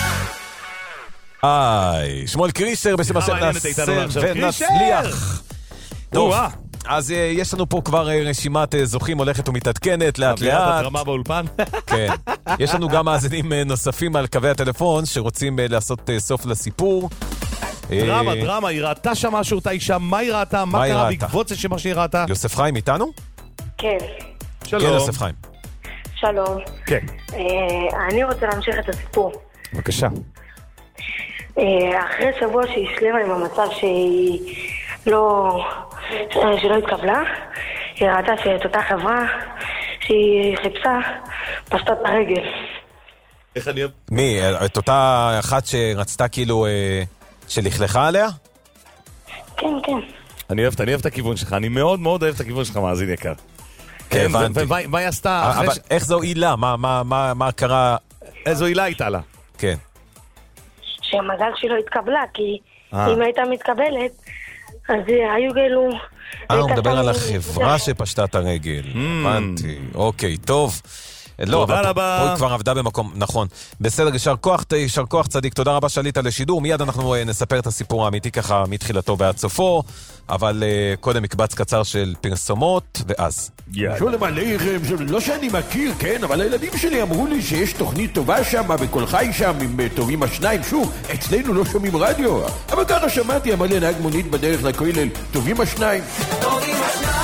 היי, שמואל קרישר בשם השם נעשה ונצליח. טוב, אז יש לנו פה כבר רשימת זוכים הולכת ומתעדכנת לאט לאט. אביעד התרמה באולפן. כן. יש לנו גם מאזינים נוספים על קווי הטלפון שרוצים לעשות סוף לסיפור. דרמה, דרמה, היא ראתה שם משהו, אותה אישה, מה היא ראתה? מה קרה בעקבות זה שמה שהיא ראתה? יוסף חיים איתנו? כן. שלום. כן, יוסף חיים. שלום. כן. אני רוצה להמשיך את הסיפור. בבקשה. אחרי שבוע שהיא השלימה עם המצב שהיא לא... שלא התקבלה, היא ראתה שאת אותה חברה שהיא חיפשה, פשטה את הרגל. איך אני... מי? את אותה אחת שרצתה כאילו... שלכלכה עליה? כן, כן. אני אוהב, אני אוהב את הכיוון שלך, אני מאוד מאוד אוהב את הכיוון שלך, מאזין יקר. כן, הבנתי. ומה היא עשתה? אבל איך זו עילה? מה קרה? איזו עילה הייתה לה? כן. שהמזל שלו התקבלה, כי אם הייתה מתקבלת, אז היו גאלו... אה, הוא מדבר על החברה שפשטה את הרגל. הבנתי. אוקיי, טוב. תודה רבה. פה היא כבר עבדה במקום, נכון. בסדר, יישר כוח, יישר כוח צדיק, תודה רבה שעלית לשידור. מיד אנחנו נספר את הסיפור האמיתי ככה מתחילתו ועד סופו, אבל uh, קודם מקבץ קצר של פרסומות, ואז. שולם עליכם, לא שאני מכיר, כן, אבל הילדים שלי אמרו לי שיש תוכנית טובה שם, בכל חי שם, עם טובים השניים. שוב, אצלנו לא שומעים רדיו, אבל ככה שמעתי, אמר לי נהג מונית בדרך לכולל, טובים השניים. טובים השניים.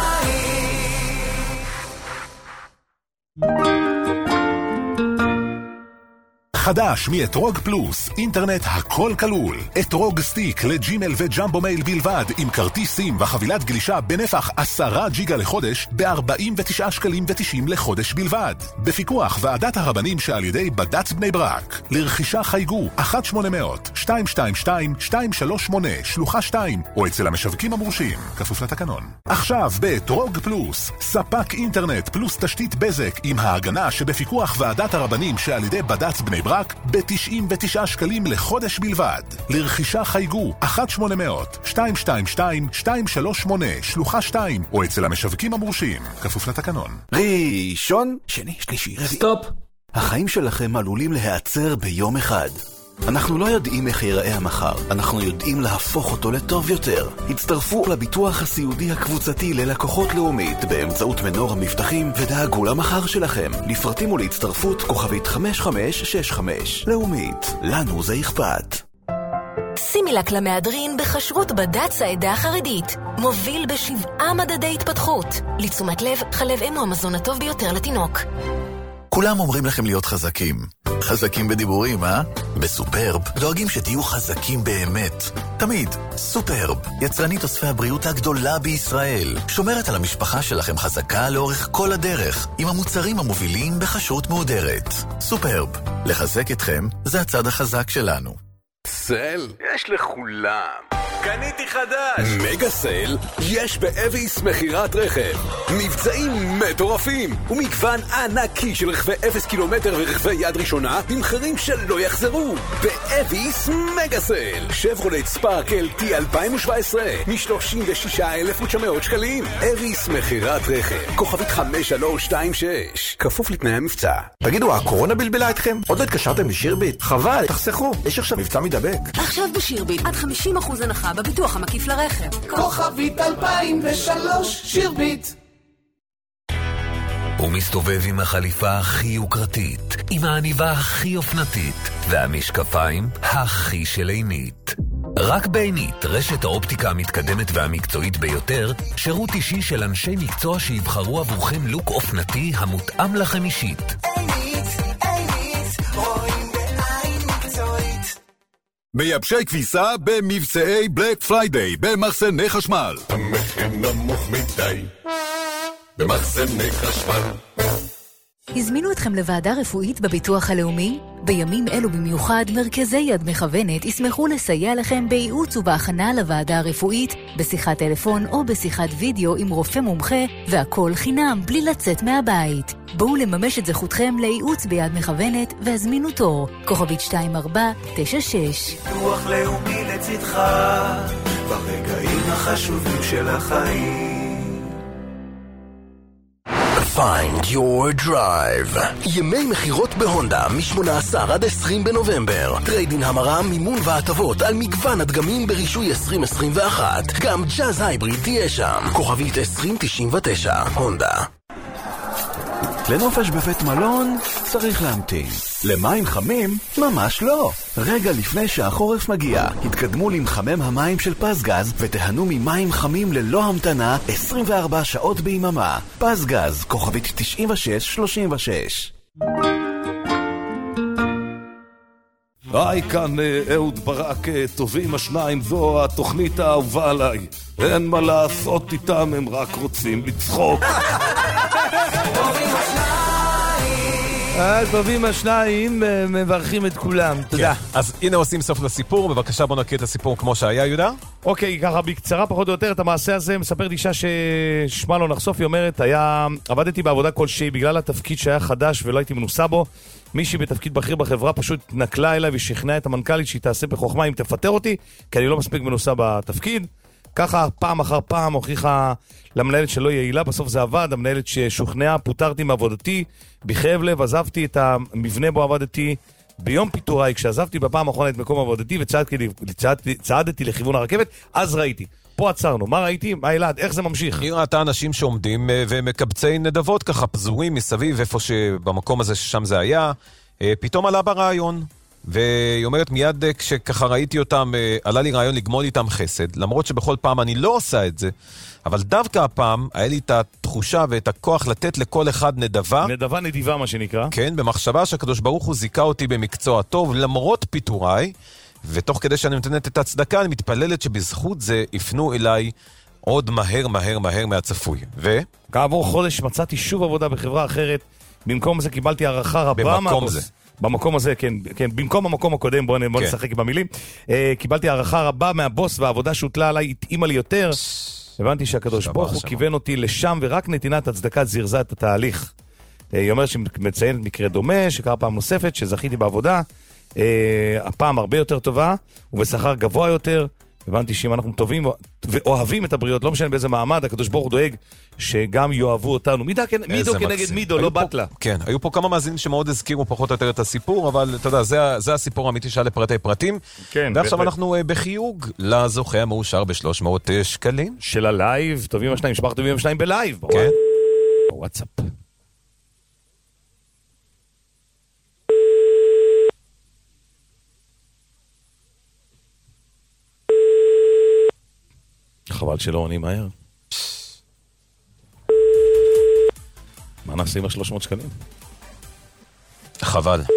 חדש מאתרוג פלוס, אינטרנט הכל כלול. אתרוג סטיק לג'ימל וג'מבו מייל בלבד, עם כרטיסים וחבילת גלישה בנפח עשרה ג'יגה לחודש, ב-ארבעים ותשעה שקלים ותשעים לחודש בלבד. בפיקוח ועדת הרבנים שעל ידי בד"ץ בני ברק. לרכישה חייגו אחת שמונה אפס אפס שתיים שתיים שתיים שתיים שלוש שמונה שלוחה שתיים, או אצל המשווקים המורשים, כפוף לתקנון. עכשיו באתרוג פלוס, ספק אינטרנט פלוס תשתית בזק, עם ההגנה שבפיקוח ועדת הרבנים שעל ידי בד"ץ בני ברק, ב-תשעים ותשעה שקלים לחודש בלבד. לרכישה חייגו אחת שמונה אפס אפס שתיים שתיים שתיים שתיים שלוש שמונה שלוחה שתיים, או אצל המשווקים המורשים, כפוף לתקנון. ראשון, שני, שלישי, רביעי. סטופ. החיים שלכם עלולים להיעצר ביום אחד. אנחנו לא יודעים איך ייראה המחר, אנחנו יודעים להפוך אותו לטוב יותר. הצטרפו לביטוח הסיעודי הקבוצתי ללקוחות לאומית באמצעות מנור המבטחים ודאגו למחר שלכם. לפרטים ולהצטרפות כוכבית חמש חמש שש חמש. לאומית, לנו זה אכפת. סימילק למהדרין בחשרות בד"ץ העדה החרדית. מוביל בשבעה מדדי התפתחות. לתשומת לב, חלב אם הוא המזון הטוב ביותר לתינוק. כולם אומרים לכם להיות חזקים. חזקים בדיבורים, אה? בסופרב דואגים שתהיו חזקים באמת. תמיד. סופרב, יצרנית אוספי הבריאות הגדולה בישראל. שומרת על המשפחה שלכם חזקה לאורך כל הדרך, עם המוצרים המובילים בחשרות מהודרת. סופרב, לחזק אתכם זה הצד החזק שלנו. סל, יש לכולם. קניתי חדש. מגה סל, יש באביס מחירת רכב. מבצעים מטורפים ומגוון ענקי של רכבי אפס קילומטר ורכבי יד ראשונה במחירים שלא יחזרו. באביס מגה סל, שברולט ספארקל טי אלפיים שבע עשרה מ-שלושים ושישה אלף ותשע מאות שקלים. אביס מחירת רכב, כוכבית חמש שלוש שתיים שש, כפוף לתנאי המבצע. תגידו, הקורונה בלבלה אתכם? עוד לא התקשרתם לשירביט? חבל, תחסכו, יש עכשיו מבצע מדבק. עכשיו בשירביט, עד חמישים אחוז הנחה בביטוח המקיף לרכב. כוכבית אלפיים ושלוש, שירביט. הוא מסתובב עם החליפה הכי יוקרתית, עם העניבה הכי אופנתית, והמשקפיים הכי של עינית. רק בעינית, רשת האופטיקה המתקדמת והמקצועית ביותר, שירות אישי של אנשי מקצוע שיבחרו עבורכם לוק אופנתי המותאם לכם אישית. עינית, עינית, רואים בעין מקצועית. מייבשי כביסה במבצעי בלק פריידיי במחסני חשמל. המחיר נמוך מדי במחסני חשמל. הזמינו אתכם לוועדה רפואית בביטוח הלאומי? בימים אלו במיוחד, מרכזי יד מכוונת ישמחו לסייע לכם בייעוץ ובהכנה לוועדה הרפואית, בשיחת טלפון או בשיחת וידאו עם רופא מומחה, והכל חינם בלי לצאת מהבית. בואו לממש את זכותכם לייעוץ ביד מכוונת והזמינו תור. כוכבית שתיים ארבע תשע שש. ביטוח לאומי לצדך ברגעים החשובים של החיים. Find your drive. ימי מחירות בהונדה מ-שמונה עשר עד עשרים בנובמבר. טריידין המרה, מימון והטבות על מגוון הדגמים ברישוי עשרים עשרים ואחת. גם ג'אז הייבריד תהיה שם. כוכבית עשרים תשעים ותשע. הונדה. לנופש בבית מלון צריך להמתין. למים חמים? ממש לא. רגע לפני שהחורף מגיע, התקדמו למחמם המים של פסגז ותהנו ממים חמים ללא המתנה עשרים וארבע שעות ביממה. פסגז, כוכבית תשעים ושש שלושים ושש. היי, כאן אהוד ברק, טובים השניים, זו התוכנית האהובה עליי. אין מה לעשות איתם, הם רק רוצים לצחוק. טובים השניים. טובים השניים, מברכים את כולם, תודה. אז הנה עושים סוף לסיפור, בבקשה בוא נקריא את הסיפור כמו שהיה, יהודה. אוקיי, ככה בקצרה פחות או יותר את המעשה הזה, מספרת אישה ששמה לא נחשוף, היא אומרת, היה, עבדתי בעבודה כלשהי בגלל התפקיד שהיה חדש ולא הייתי מנוסה בו, מישהי בתפקיד בכיר בחברה פשוט נקלה אליי ושכנעה את המנכ"לית שהיא תעשה בחוכמה אם תפטר אותי, כי אני לא מספיק מנוסה בתפקיד. ככה פעם אחר פעם הוכיחה למנהלת שלא יעילה, בסוף זה עבד, המנהלת ששוכנעה, פוטרתי מעבודתי, בכאב לב עזבתי את המבנה בו עבדתי, ביום פיטוריי, כשעזבתי בפעם האחרונה את מקום עבודתי וצעדתי לכיוון הרכבת, אז ראיתי. פה עצרנו, מה ראיתי? מה ילד? איך זה ממשיך? היא ראתה אנשים שעומדים ומקבצי נדבות ככה פזורים מסביב, איפה שבמקום הזה ששם זה היה, פתאום עלה ברעיון. והיא אומרת מיד כשככה ראיתי אותם, עלה לי רעיון לגמול איתם חסד, למרות שבכל פעם אני לא עושה את זה, אבל דווקא הפעם היה לי את התחושה ואת הכוח לתת לכל אחד נדבה. נדבה נדיבה מה שנקרא. כן, במחשבה שהקדוש ברוך הוא זיכה אותי במקצוע טוב, למרות פיטוריי, ותוך כדי שאני נותנת את ההצדקה, אני מתפללת שבזכות זה יפנו אליי עוד מהר מהר מהר מהצפוי. ו? כעבור חודש מצאתי שוב עבודה בחברה אחרת, במקום זה קיבלתי הערכה רבה במקום מהבוס. זה. במקום הזה, כן, כן, במקום המקום הקודם, בואו בוא כן. נשחק במילים, אה, קיבלתי הערכה רבה מהבוס, והעבודה שהוטלה עליי התאימה לי יותר. הבנתי שהקדוש ברוך הוא כיוון אותי לשם, ורק נתינת הצדקה זירזה את התהליך. אה, היא אומרת שמציינת מקרה דומה, שקרה פעם נוספת, שזכיתי בעבודה, אה, הפעם הרבה יותר טובה, ובשכר גבוה יותר. הבנתי שאם אנחנו טובים ואוהבים את הבריות, לא משנה באיזה מעמד, הקדוש ברוך הוא דואג שגם יאהבו אותנו. מידו, מידו כנגד מידו, לא בטלה. כן, היו פה כמה מאזינים שמאוד הזכירו פחות או יותר את הסיפור, אבל אתה יודע, זה, זה הסיפור האמיתי שהיה לפרטי פרטים. כן, ועכשיו אנחנו בחיוג לזוכה המאושר ב-שלוש מאות שקלים. של הלייב, טובים השניים, שפח טובים השניים בלייב. כן. בוואטסאפ. חבל שלא עונים מהר. מה נעשה עם ה-שלוש מאות שקלים? חבל.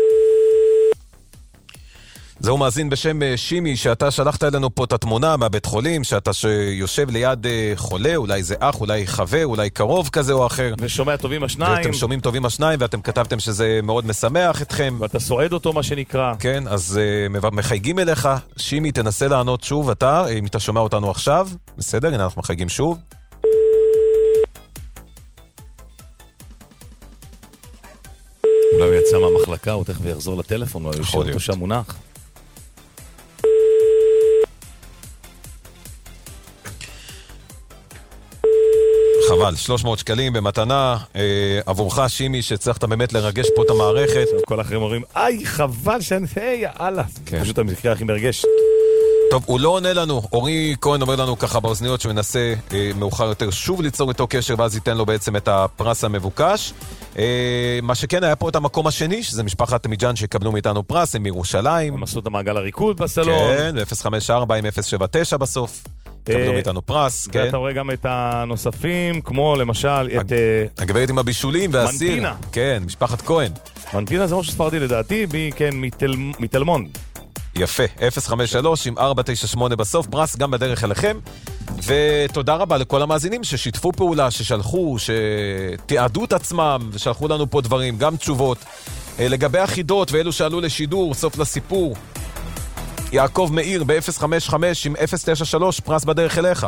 זהו מאזין בשם שימי, שאתה שלחת אלינו פה את התמונה מהבית חולים, שאתה שיושב ליד חולה, אולי זה אח, אולי חבר, אולי קרוב כזה או אחר. ושומע טובים השניים. ואתם שומעים טובים השניים, ואתם כתבתם שזה מאוד משמח אתכם. ואתה סועד אותו, מה שנקרא. כן, אז uh, מחייגים אליך. שימי, תנסה לענות שוב, אתה, אם אתה שומע אותנו עכשיו. בסדר, הנה אנחנו מחייגים שוב. אולי הוא יצא מהמחלקה, הוא תכף יחזור לטלפון, הוא יושב אותו שם מונח. חבל, שלוש מאות שקלים במתנה אה, עבורך שימי, שצריכת באמת לרגש פה את המערכת. כל האחרים אומרים, איי, חבל שאני, היי, יאללה. כן. פשוט המקרה הכי מרגש. טוב, הוא לא עונה לנו. אורי כהן אומר לנו ככה באוזניות שהוא מנסה אה, מאוחר יותר שוב ליצור איתו קשר, ואז ייתן לו בעצם את הפרס המבוקש. אה, מה שכן, היה פה את המקום השני, שזה משפחת מיג'אן שקבלו מאיתנו פרס, הם מירושלים. הם עשו את המעגל הריקוד בסלון. כן, ב-אפס חמש ארבע עם אפס שבע תשע בסוף. קבלו מאיתנו פרס, כן. ואתה רואה גם את הנוספים, כמו למשל את... הגברת עם הבישולים והסיר. מנטינה. כן, משפחת כהן. מנטינה זה משהו ספרדי לדעתי, בי כן מתלמון. יפה, אפס חמש שלוש עם ארבע תשע שמונה בסוף, פרס גם בדרך אליכם. ותודה רבה לכל המאזינים ששיתפו פעולה, ששלחו, שתיעדו את עצמם ושלחו לנו פה דברים, גם תשובות. לגבי החידות ואלו שעלו לשידור, סוף לסיפור. יעקב מאיר ב-אפס חמש חמש עם אפס תשע שלוש, פרס בדרך אליך.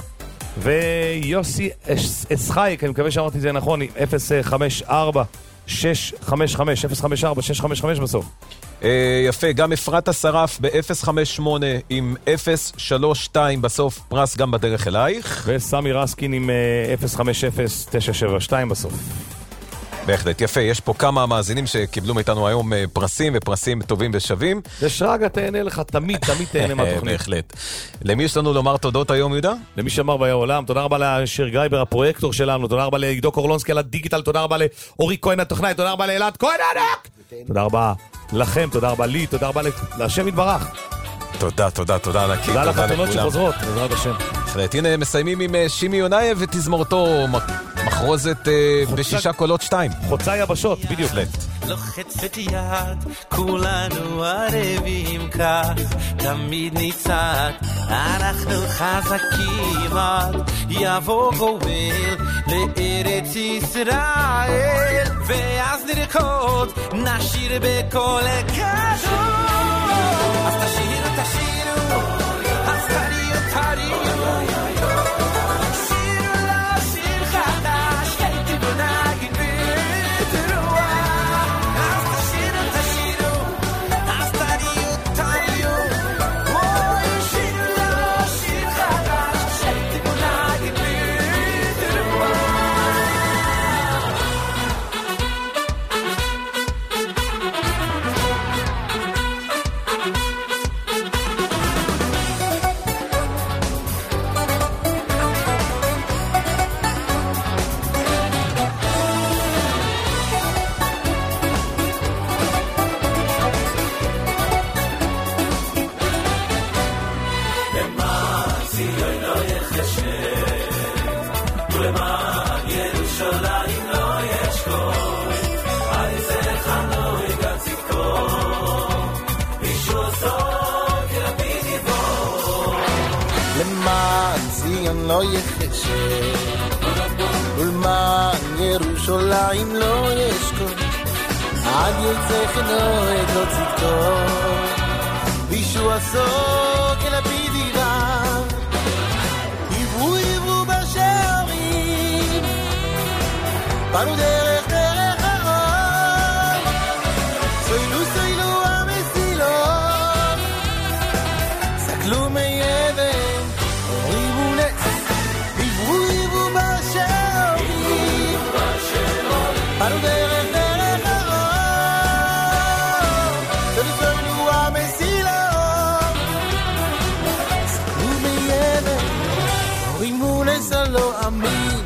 ויוסי אסחייק, אני מקווה שאמרתי את זה נכון, עם אפס חמש ארבע שש חמש חמש, אפס חמש ארבע שש חמש חמש בסוף. יפה, גם אפרת השרף ב-אפס חמש שמונה עם אפס שלוש שתיים בסוף, פרס גם בדרך אלייך. וסמי רסקין עם אפס חמש אפס תשע שבע שתיים בסוף. בהחלט, יפה, יש פה כמה מאזינים שקיבלו מאיתנו היום פרסים, ופרסים טובים ושווים. ושרגע תהנה לך, תמיד, תמיד תהנה מהתוכנית. בהחלט. למי יש לנו לומר תודות היום, יהודה? למי שאמר באי העולם, תודה רבה לשיר גרייבר, הפרויקטור שלנו, תודה רבה לעידו קורלונסקי על הדיגיטל, תודה רבה לאורי כהן הטכנאי, תודה רבה לאלעד כהן ענק! תודה רבה לכם, תודה רבה לי, תודה רבה להשם יתברך. תודה, תודה, תודה ענקי. תודה לחתונות שחוזרות, בעזרת השם. בהחלט, הנה מסיימים עם שימי יונאייב ותזמורתו מחרוזת בשישה קולות שתיים. חוצה יבשות, בדיוק. לוחצת יד, כולנו ערבים כך, תמיד ניצד, אנחנו חזקים עד, יבוא גואל לארץ ישראל, ואז נרקוד דקות נשיר בכל כדור אז תשירו תשירו אז תריו תריו שירו לו שיר חדש הייתי בנגן ברוח אז תשירו תשירו אז תריו תריו אוי שירו לו שיר חדש הייתי בנגן ברוח לא יחשב ולמען ירושלים לא ישכון עד יצא חנועד לא צדקו בישוע סוק אל הפידירה עברו עברו בשערים פנו דרך דרך הרוב סוילו סוילו המסילות סקלו מיבן פנו דרך דרך הרוב ולפענו המסילות סגרו מיבן רימו לסלו אמין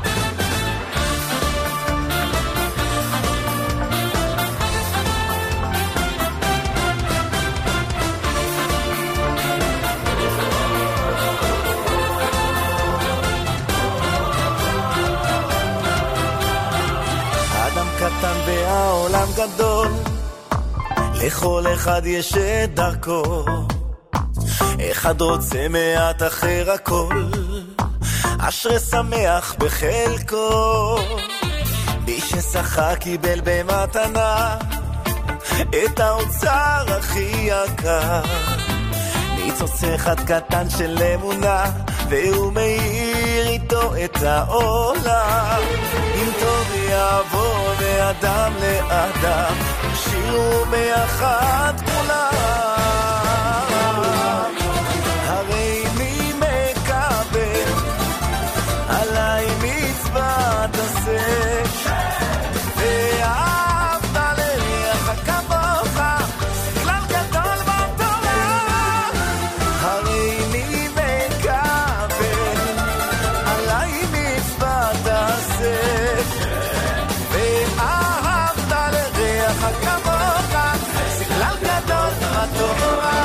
קטן והעולם גדול לכל אחד יש את דרכו אחד רוצה מעט אחר הכל אשרי שמח בחלקו מי ששחה קיבל במתנה את האוצר הכי יקר ניצוץ אחד קטן של אמונה והוא מאיר איתו את העולם אם טוב יעבור מאדם לאדם שירו ביחד כולם הרי מי מקבל עליי מצווה תעשה ואהבת לרעך כמוך כלל גדול בתורה הרי מי מקבל עליי מצווה תעשה ואהבת לרעך כמוך זה כלל גדול בתורה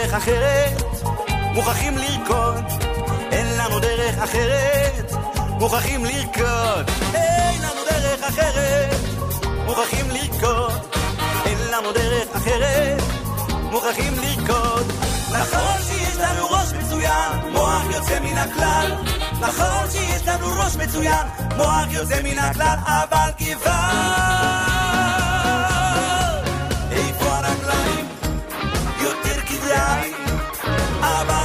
דרך אחרת, מוכרחים לרקוד. אין לנו דרך אחרת, מוכרחים לרקוד. אין לנו דרך אחרת, מוכרחים לרקוד. אין לנו דרך אחרת, מוכרחים לרקוד. נכון שיש לנו ראש מצוין, מוח יוצא מן הכלל. נכון שיש לנו ראש מצוין, מוח יוצא מן הכלל. אבל גבעה, איפה הרגליים? יותר כדאי. אבל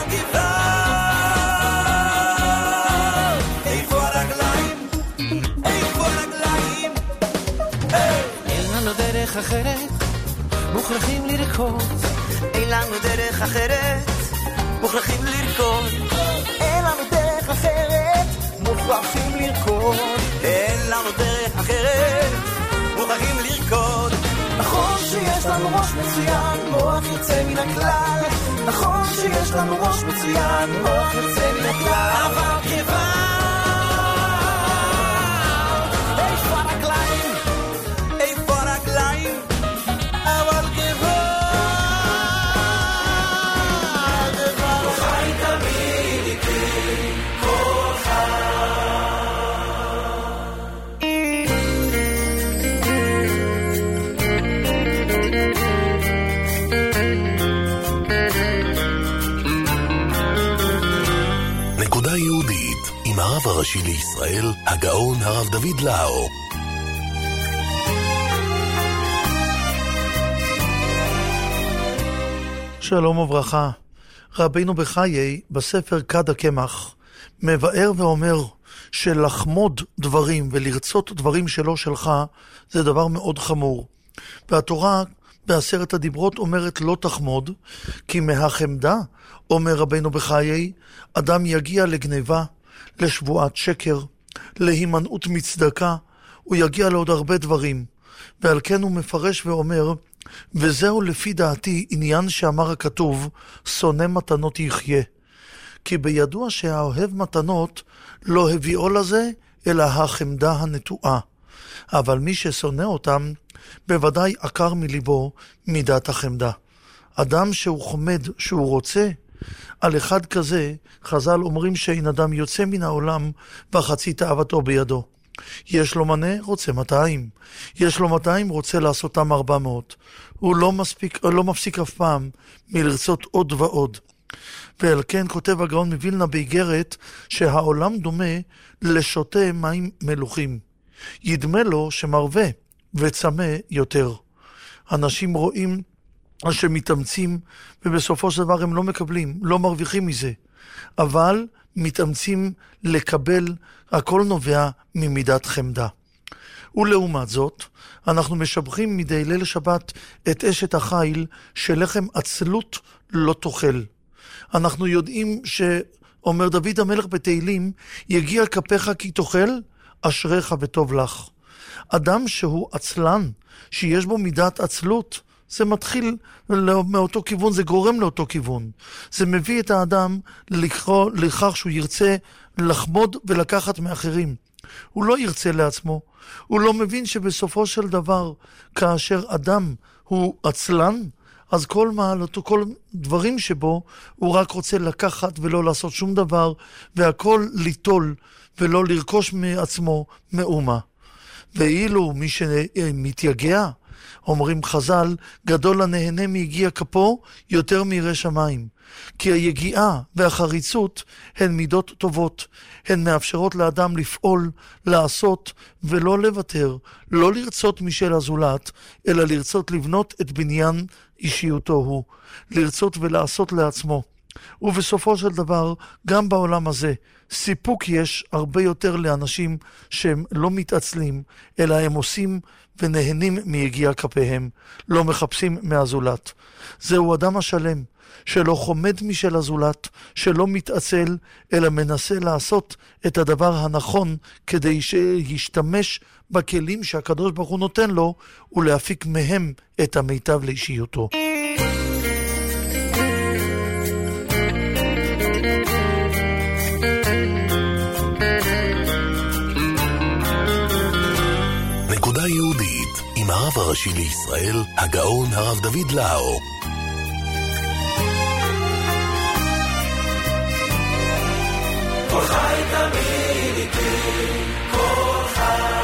גבעה, איפה הרגליים? איפה הרגליים? אין לנו דרך אחרת, מוכרחים לרקוד. אין לנו דרך אחרת, מוכרחים לרקוד. אין לנו דרך אחרת, מוכרחים לרקוד. אין לנו דרך אחרת, מוכרחים לרקוד. נכון שיש לנו ראש מצוין, מוח יוצא מן הכלל. נכון שיש לנו ראש מצוין, מוח יוצא מן הכלל. אבל כיוון, איפה הרגליים? איפה הרגליים? אבל כיוון, נקודה יהודית עם הרב הראשי לישראל, הגאון הרב דוד לאו. שלום וברכה. רבינו בחיי בספר כד הקמח מבאר ואומר שלחמוד דברים ולרצות דברים שלא שלך זה דבר מאוד חמור. והתורה בעשרת הדיברות אומרת לא תחמוד, כי מהחמדה, אומר רבינו בחיי, אדם יגיע לגניבה, לשבועת שקר, להימנעות מצדקה, הוא יגיע לעוד הרבה דברים. ועל כן הוא מפרש ואומר, וזהו לפי דעתי עניין שאמר הכתוב, שונא מתנות יחיה. כי בידוע שהאוהב מתנות לא הביאו לזה, אלא החמדה הנטועה. אבל מי ששונא אותם, בוודאי עקר מליבו מידת החמדה. אדם שהוא חומד, שהוא רוצה, על אחד כזה, חז"ל אומרים שאין אדם יוצא מן העולם וחצי תאוותו בידו. יש לו מנה, רוצה מאתיים. יש לו מאתיים, רוצה לעשותם ארבע מאות. הוא לא, מספיק, לא מפסיק אף פעם מלרצות עוד ועוד. ועל כן כותב הגאון מווילנה באיגרת שהעולם דומה לשותה מים מלוכים. ידמה לו שמרווה וצמא יותר. אנשים רואים שמתאמצים ובסופו של דבר הם לא מקבלים, לא מרוויחים מזה. אבל מתאמצים לקבל, הכל נובע ממידת חמדה. ולעומת זאת, אנחנו משבחים מדי ליל שבת את אשת החיל שלחם עצלות לא תאכל. אנחנו יודעים שאומר דוד המלך בתהילים, יגיע כפיך כי תאכל, אשריך וטוב לך. אדם שהוא עצלן, שיש בו מידת עצלות, זה מתחיל מאותו כיוון, זה גורם לאותו כיוון. זה מביא את האדם לכך שהוא ירצה לחמוד ולקחת מאחרים. הוא לא ירצה לעצמו. הוא לא מבין שבסופו של דבר, כאשר אדם הוא עצלן, אז כל מעלתו, כל דברים שבו, הוא רק רוצה לקחת ולא לעשות שום דבר, והכל ליטול ולא לרכוש מעצמו מאומה. ואילו מי שמתייגע, אומרים חז"ל, גדול הנהנה מיגיע כפו יותר מירא שמיים. כי היגיעה והחריצות הן מידות טובות, הן מאפשרות לאדם לפעול, לעשות ולא לוותר, לא לרצות משל הזולת, אלא לרצות לבנות את בניין אישיותו הוא, לרצות ולעשות לעצמו. ובסופו של דבר, גם בעולם הזה, סיפוק יש הרבה יותר לאנשים שהם לא מתעצלים, אלא הם עושים ונהנים מיגיע כפיהם, לא מחפשים מהזולת. זהו אדם השלם, שלא חומד משל הזולת, שלא מתעצל, אלא מנסה לעשות את הדבר הנכון, כדי שישתמש בכלים שהקדוש ברוך הוא נותן לו, ולהפיק מהם את המיטב לאישיותו. נקודה יהודית עם הרב הראשי לישראל, הגאון הרב דוד לאו. כל חי תמיד איתי, כל חי